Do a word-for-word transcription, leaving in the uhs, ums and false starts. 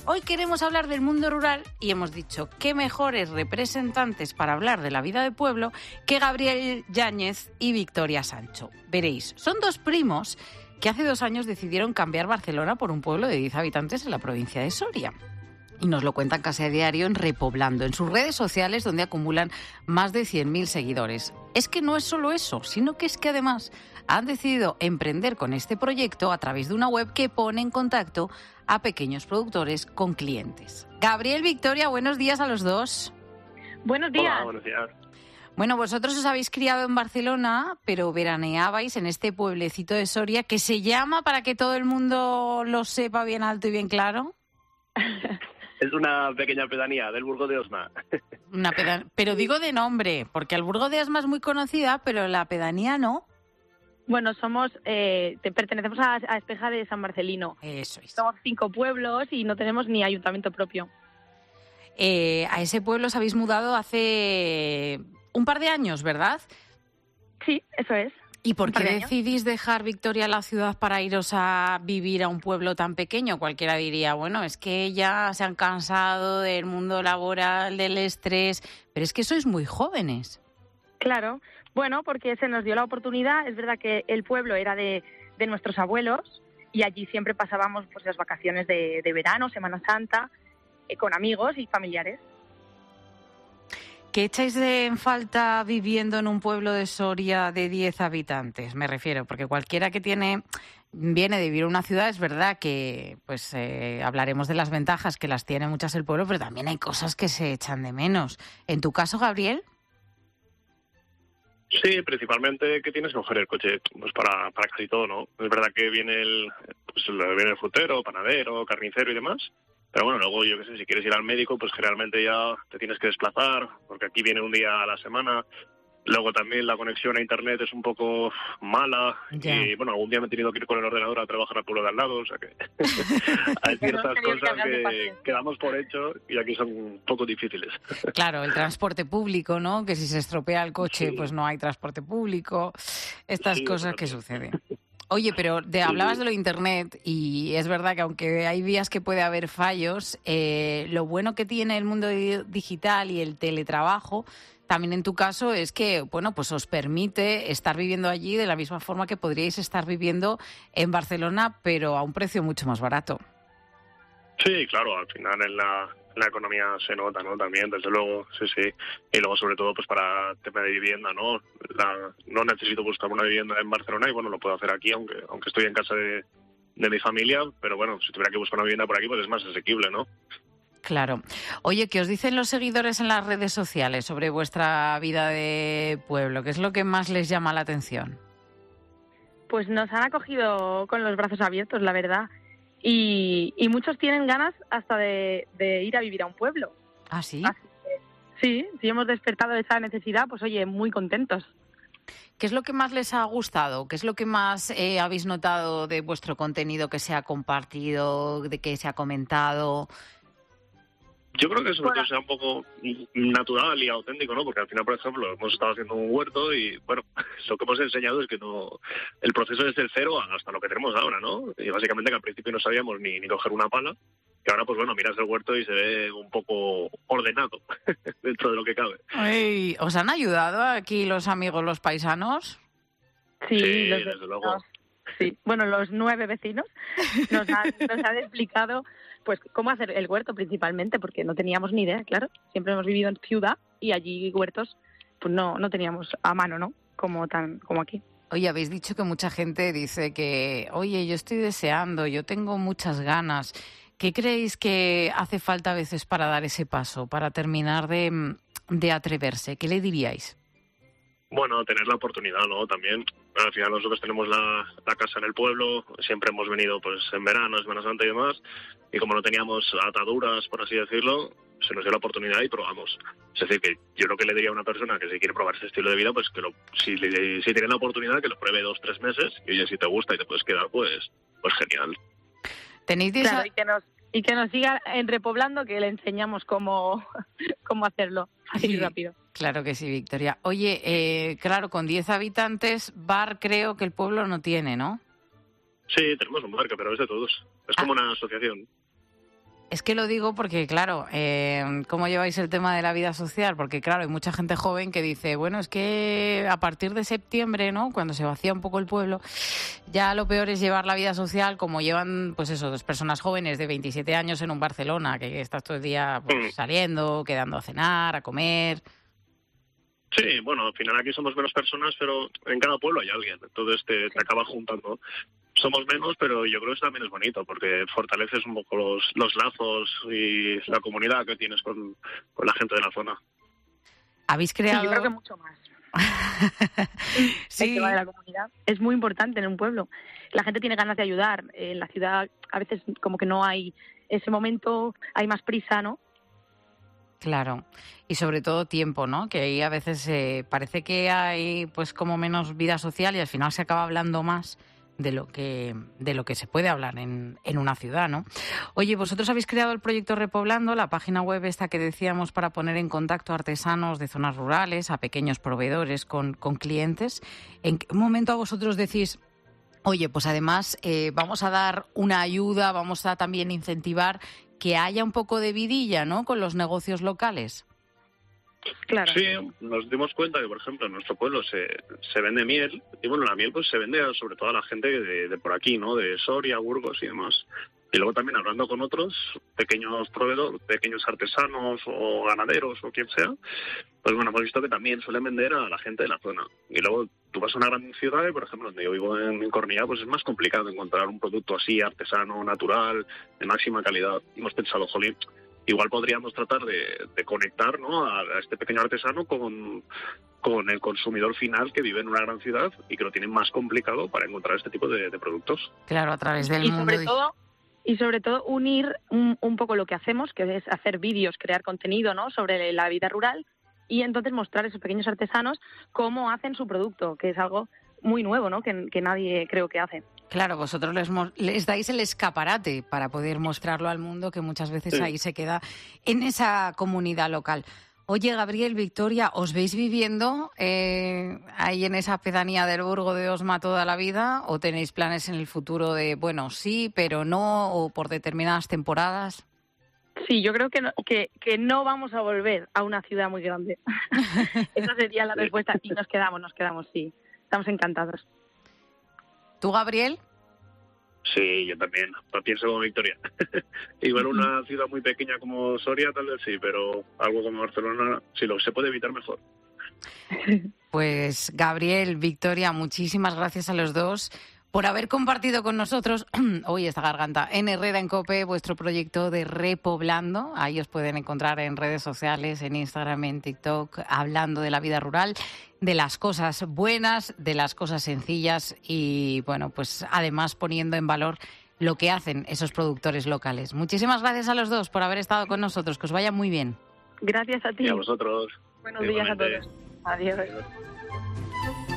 Hoy queremos hablar del mundo rural y hemos dicho qué mejores representantes para hablar de la vida de pueblo que Gabriel Yáñez y Victoria Sancho. Veréis, son dos primos que hace dos años decidieron cambiar Barcelona por un pueblo de diez habitantes en la provincia de Soria. Y nos lo cuentan casi a diario en Repoblando, en sus redes sociales donde acumulan más de cien mil seguidores. Es que no es solo eso, sino que es que además han decidido emprender con este proyecto a través de una web que pone en contacto a pequeños productores con clientes. Gabriel, Victoria, buenos días a los dos. Buenos días. Hola, buenos días. Bueno, vosotros os habéis criado en Barcelona, pero veraneabais en este pueblecito de Soria que se llama, para que todo el mundo lo sepa bien alto y bien claro. Es una pequeña pedanía del Burgo de Osma. Una pedan- pero digo de nombre, porque el Burgo de Osma es muy conocida, pero la pedanía no. Bueno, somos, eh, te pertenecemos a, a Espeja de San Marcelino. Eso es. Somos cinco pueblos y no tenemos ni ayuntamiento propio. Eh, a ese pueblo os habéis mudado hace un par de años, ¿verdad? Sí, eso es. ¿Y por Un par qué de años. decidís dejar Victoria la ciudad para iros a vivir a un pueblo tan pequeño? Cualquiera diría, bueno, es que ya se han cansado del mundo laboral, del estrés, pero es que sois muy jóvenes. Claro. Bueno, porque se nos dio la oportunidad. Es verdad que el pueblo era de, de nuestros abuelos y allí siempre pasábamos pues las vacaciones de, de verano, Semana Santa, eh, con amigos y familiares. ¿Qué echáis de en falta viviendo en un pueblo de Soria de diez habitantes? Me refiero, porque cualquiera que tiene viene de vivir en una ciudad, es verdad que pues eh, hablaremos de las ventajas que las tiene muchas el pueblo, pero también hay cosas que se echan de menos. ¿En tu caso, Gabriel? Sí, principalmente que tienes que coger el coche pues para, para casi todo, ¿no? Es verdad que viene el, pues, viene el frutero, panadero, carnicero y demás. Pero bueno, luego, yo qué sé, si quieres ir al médico, pues generalmente ya te tienes que desplazar, porque aquí viene un día a la semana. Luego también la conexión a internet es un poco mala. Ya. Y bueno, algún día me he tenido que ir con el ordenador a trabajar al pueblo de al lado, o sea que hay ciertas cosas que, que damos por hecho y aquí son un poco difíciles. Claro, el transporte público, ¿no? Que si se estropea el coche, Sí. pues no hay transporte público. Estas Sí, cosas claro. que suceden. Oye, pero de, hablabas de lo internet y es verdad que aunque hay días que puede haber fallos, eh, lo bueno que tiene el mundo di- digital y el teletrabajo, también en tu caso, es que, bueno, pues os permite estar viviendo allí de la misma forma que podríais estar viviendo en Barcelona, pero a un precio mucho más barato. Sí, claro, al final en la, en la economía se nota, ¿no? También, desde luego, sí, sí. Y luego, sobre todo, pues para tema de vivienda, ¿no? La, no necesito buscar una vivienda en Barcelona y, bueno, lo puedo hacer aquí, aunque aunque estoy en casa de, de mi familia, pero bueno, si tuviera que buscar una vivienda por aquí, pues es más asequible, ¿no? Claro. Oye, ¿qué os dicen los seguidores en las redes sociales sobre vuestra vida de pueblo? ¿Qué es lo que más les llama la atención? Pues nos han acogido con los brazos abiertos, la verdad. Y, y muchos tienen ganas hasta de, de ir a vivir a un pueblo. ¿Ah, sí? Así que, sí, si hemos despertado esa necesidad, pues oye, muy contentos. ¿Qué es lo que más les ha gustado? ¿Qué es lo que más eh, habéis notado de vuestro contenido que se ha compartido, de que se ha comentado? Yo creo que sobre Bueno. todo sea un poco natural y auténtico, ¿no? Porque al final, por ejemplo, hemos estado haciendo un huerto y, bueno, lo que hemos enseñado es que no el proceso es del cero hasta lo que tenemos ahora, ¿no? Y básicamente que al principio no sabíamos ni, ni coger una pala, que ahora, pues bueno, miras el huerto y se ve un poco ordenado dentro de lo que cabe. Ay, ¿os han ayudado aquí los amigos, los paisanos? Sí, Sí, los desde vecinos, luego. sí. Bueno, los nueve vecinos nos han, nos han explicado pues cómo hacer el huerto principalmente, porque no teníamos ni idea, claro. Siempre hemos vivido en ciudad y allí huertos pues no, no teníamos a mano, ¿no? Como tan como aquí. Oye, habéis dicho que mucha gente dice que, oye, yo estoy deseando, yo tengo muchas ganas. ¿Qué creéis que hace falta a veces para dar ese paso, para terminar de, de atreverse? ¿Qué le diríais? Bueno, tener la oportunidad, ¿no? También, al final nosotros tenemos la, la casa en el pueblo, siempre hemos venido pues en verano, Semana Santa y demás, y como no teníamos ataduras, por así decirlo, se nos dio la oportunidad y probamos. Es decir, que yo lo que le diría a una persona que si quiere probar ese estilo de vida, pues que lo, si, le, si tiene la oportunidad, que lo pruebe dos, tres meses, y oye, si te gusta y te puedes quedar, pues, pues genial. ¿Tenéis Claro, esa... y que nos y que nos siga en Repoblando, que le enseñamos cómo, cómo hacerlo así Sí. rápido. Claro que sí, Victoria. Oye, eh, claro, con diez habitantes, bar creo que el pueblo no tiene, ¿no? Sí, tenemos un barco, pero es de todos. Es Ah. como una asociación. Es que lo digo porque, claro, eh, ¿cómo lleváis el tema de la vida social? Porque, claro, hay mucha gente joven que dice, bueno, es que a partir de septiembre, ¿no?, cuando se vacía un poco el pueblo, ya lo peor es llevar la vida social como llevan, pues eso, dos personas jóvenes de veintisiete años en un Barcelona, que estás todo el día pues, saliendo, quedando a cenar, a comer. Sí, bueno, al final aquí somos menos personas, pero en cada pueblo hay alguien, entonces te, te acaba juntando. Somos menos, pero yo creo que eso también es bonito, porque fortaleces un poco los, los lazos y la comunidad que tienes con, con la gente de la zona. ¿Habéis creado...? Sí, yo creo que mucho más. Sí. El tema de la comunidad es muy importante en un pueblo. La gente tiene ganas de ayudar. En la ciudad a veces como que no hay ese momento, hay más prisa, ¿no? Claro, y sobre todo tiempo, ¿no? Que ahí a veces eh, parece que hay pues como menos vida social y al final se acaba hablando más de lo que de lo que se puede hablar en, en una ciudad, ¿no? Oye, vosotros habéis creado el proyecto Repoblando, la página web esta que decíamos para poner en contacto a artesanos de zonas rurales, a pequeños proveedores con, con clientes. ¿En qué momento a vosotros decís, oye, pues además eh, vamos a dar una ayuda, vamos a también incentivar que haya un poco de vidilla, ¿no?, con los negocios locales? Claro. Sí, nos dimos cuenta que, por ejemplo, en nuestro pueblo se, se vende miel, y bueno, la miel pues se vende sobre todo a la gente de, de por aquí, ¿no?, de Soria, Burgos y demás. Y luego también hablando con otros pequeños proveedores, pequeños artesanos o ganaderos o quien sea, pues bueno, hemos visto que también suelen vender a la gente de la zona. Y luego tú vas a una gran ciudad, y, por ejemplo, donde yo vivo en, en Cornellá, pues es más complicado encontrar un producto así, artesano, natural, de máxima calidad. Y hemos pensado, jolín, igual podríamos tratar de, de conectar, ¿no?, a, a este pequeño artesano con, con el consumidor final que vive en una gran ciudad y que lo tiene más complicado para encontrar este tipo de, de productos. Claro, a través del y mundo. sobre todo y sobre todo unir un, un poco lo que hacemos, que es hacer vídeos, crear contenido, ¿no?, sobre la vida rural, y entonces mostrar a esos pequeños artesanos cómo hacen su producto, que es algo muy nuevo, ¿no?, que, que nadie creo que hace. Claro, vosotros les, les dais el escaparate para poder mostrarlo al mundo, que muchas veces sí. ahí se queda en esa comunidad local. Oye, Gabriel, Victoria, ¿os veis viviendo eh, ahí en esa pedanía del Burgo de Osma toda la vida? ¿O tenéis planes en el futuro de, bueno, sí, pero no, o por determinadas temporadas? Sí, yo creo que no, que, que no vamos a volver a una ciudad muy grande. Esa sería la respuesta. Y nos quedamos, nos quedamos, sí. Estamos encantados. ¿Tú, Gabriel? Sí, yo también. Pienso como Victoria. Igual una ciudad muy pequeña como Soria, tal vez sí, pero algo como Barcelona, si lo se puede evitar, mejor. Pues, Gabriel, Victoria, muchísimas gracias a los dos por haber compartido con nosotros, hoy esta garganta, en Herrera en COPE, vuestro proyecto de Repoblando. Ahí os pueden encontrar en redes sociales, en Instagram, en TikTok, hablando de la vida rural, de las cosas buenas, de las cosas sencillas y, bueno, pues además poniendo en valor lo que hacen esos productores locales. Muchísimas gracias a los dos por haber estado con nosotros. Que os vaya muy bien. Gracias a ti. Y a vosotros. Buenos días a todos. Adiós. Adiós.